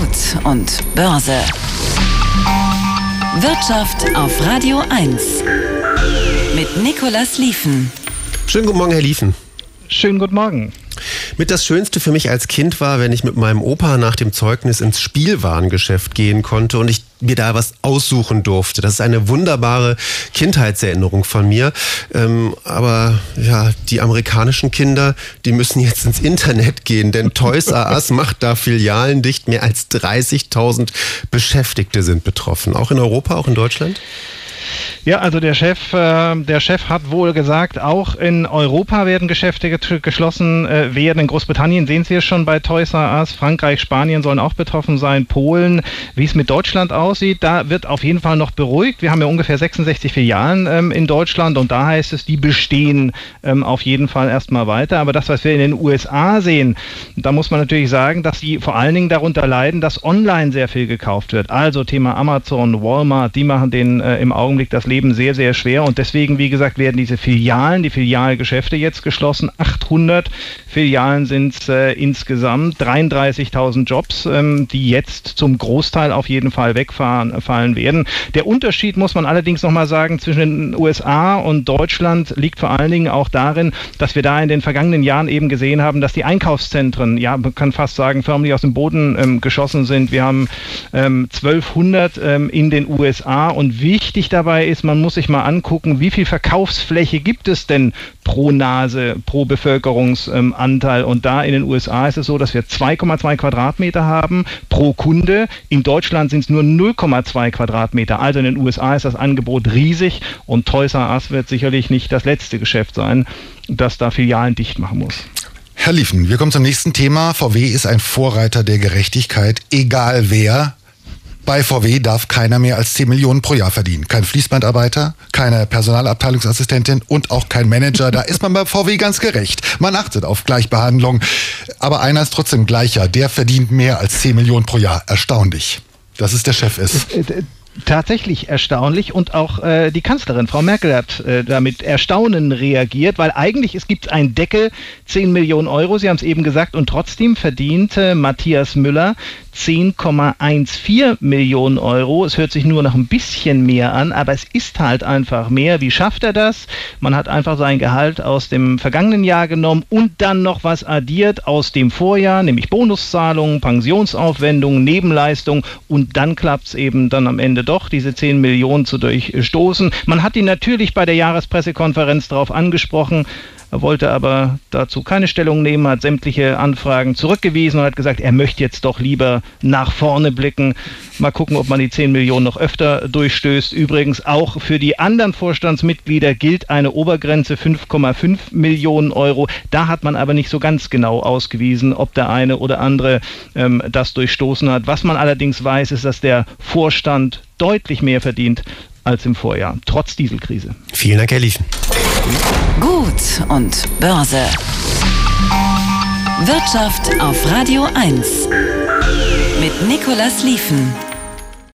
Gut und Börse. Wirtschaft auf Radio 1 mit Nicolas Lieven. Schönen guten Morgen, Herr Lieven. Schönen guten Morgen. Mit das Schönste für mich als Kind war, wenn ich mit meinem Opa nach dem Zeugnis ins Spielwarengeschäft gehen konnte und ich mir da was aussuchen durfte. Das ist eine wunderbare Kindheitserinnerung von mir. Aber ja, die amerikanischen Kinder, die müssen jetzt ins Internet gehen, denn Toys R Us macht da Filialen dicht. Mehr als 30.000 Beschäftigte sind betroffen. Auch in Europa, auch in Deutschland? Ja, also der Chef hat wohl gesagt, auch in Europa werden Geschäfte geschlossen werden. In Großbritannien sehen Sie es schon bei Toys R Us. Frankreich, Spanien sollen auch betroffen sein. Polen. Wie es mit Deutschland aussieht, da wird auf jeden Fall noch beruhigt. Wir haben ja ungefähr 66 Filialen in Deutschland und da heißt es, die bestehen auf jeden Fall erstmal weiter. Aber das, was wir in den USA sehen, da muss man natürlich sagen, dass sie vor allen Dingen darunter leiden, dass online sehr viel gekauft wird. Also Thema Amazon, Walmart, die machen denen im Augenblick das Leben sehr, sehr schwer und deswegen, wie gesagt, werden diese Filialen, die Filialgeschäfte jetzt geschlossen. 800 Filialen sind es insgesamt, 33.000 Jobs, die jetzt zum Großteil auf jeden Fall wegfallen werden. Der Unterschied, muss man allerdings nochmal sagen, zwischen den USA und Deutschland liegt vor allen Dingen auch darin, dass wir da in den vergangenen Jahren eben gesehen haben, dass die Einkaufszentren, ja, man kann fast sagen, förmlich aus dem Boden geschossen sind. Wir haben 1200 in den USA und wichtig dabei ist, man muss sich mal angucken, wie viel Verkaufsfläche gibt es denn pro Nase, pro Bevölkerungsanteil. Und da in den USA ist es so, dass wir 2,2 Quadratmeter haben pro Kunde. In Deutschland sind es nur 0,2 Quadratmeter. Also in den USA ist das Angebot riesig und Toys R Us wird sicherlich nicht das letzte Geschäft sein, das da Filialen dicht machen muss. Herr Lieven, wir kommen zum nächsten Thema. VW ist ein Vorreiter der Gerechtigkeit, egal wer. Bei VW darf keiner mehr als 10 Millionen pro Jahr verdienen. Kein Fließbandarbeiter, keine Personalabteilungsassistentin und auch kein Manager. Da ist man bei VW ganz gerecht. Man achtet auf Gleichbehandlung. Aber einer ist trotzdem gleicher. Der verdient mehr als 10 Millionen pro Jahr. Erstaunlich, dass es der Chef ist. Tatsächlich erstaunlich und auch die Kanzlerin, Frau Merkel, hat da mit Erstaunen reagiert, weil eigentlich es gibt einen Deckel, 10 Millionen Euro, Sie haben es eben gesagt, und trotzdem verdient Matthias Müller 10,14 Millionen Euro. Es hört sich nur noch ein bisschen mehr an, aber es ist halt einfach mehr. Wie schafft er das? Man hat einfach sein Gehalt aus dem vergangenen Jahr genommen und dann noch was addiert aus dem Vorjahr, nämlich Bonuszahlungen, Pensionsaufwendungen, Nebenleistungen und dann klappt es eben dann am Ende doch, diese 10 Millionen zu durchstoßen. Man hat ihn natürlich bei der Jahrespressekonferenz darauf angesprochen, er wollte aber dazu keine Stellung nehmen, hat sämtliche Anfragen zurückgewiesen und hat gesagt, er möchte jetzt doch lieber nach vorne blicken. Mal gucken, ob man die 10 Millionen noch öfter durchstößt. Übrigens auch für die anderen Vorstandsmitglieder gilt eine Obergrenze 5,5 Millionen Euro. Da hat man aber nicht so ganz genau ausgewiesen, ob der eine oder andere das durchstoßen hat. Was man allerdings weiß, ist, dass der Vorstand deutlich mehr verdient als im Vorjahr, trotz Dieselkrise. Vielen Dank, Herr Lieven. Gut und Börse. Wirtschaft auf Radio 1 mit Nicolas Lieven.